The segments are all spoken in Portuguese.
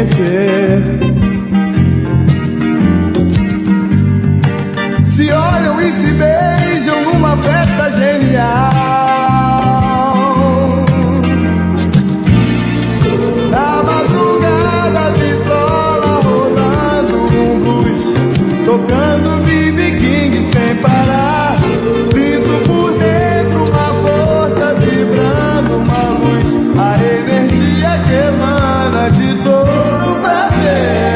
conhecer. Se olham e se beijam numa festa genial. Na madrugada, vitrola rolando um blues, tocando B.B. King sem parar. Sinto por dentro uma força vibrando, uma luz, a energia que emana de todo prazer.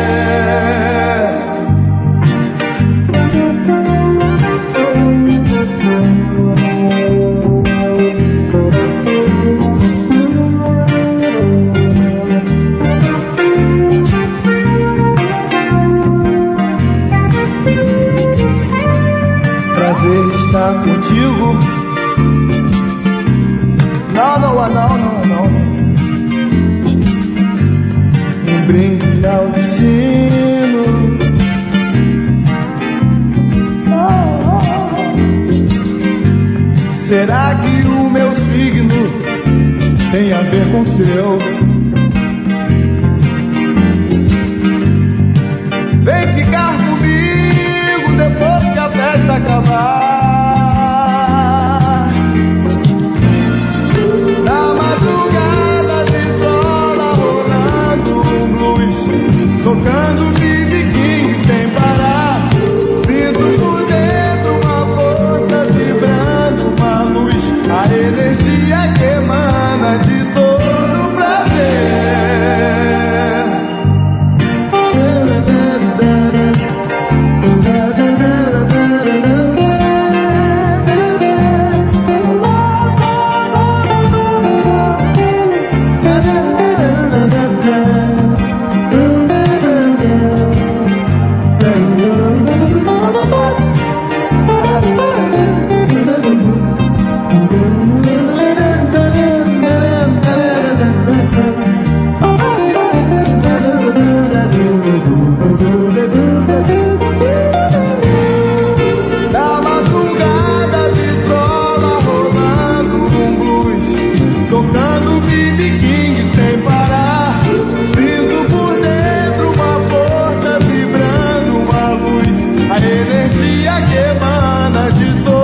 Prazer estar contigo. Não, não, não, não, não. Um brinde ao destino. Será que o meu signo tem a ver com o seu? Vem ficar comigo depois que a festa acabar. Na madrugada, vitrola rolando um blues, tocando B.B. King sem parar. Sinto por dentro uma força vibrando, uma luz, a energia que emana de todo prazer. Na madrugada, vitrola rolando um blues, tocando B.B. King sem parar. Sinto por dentro uma força vibrando, uma luz, a energia que emana de todo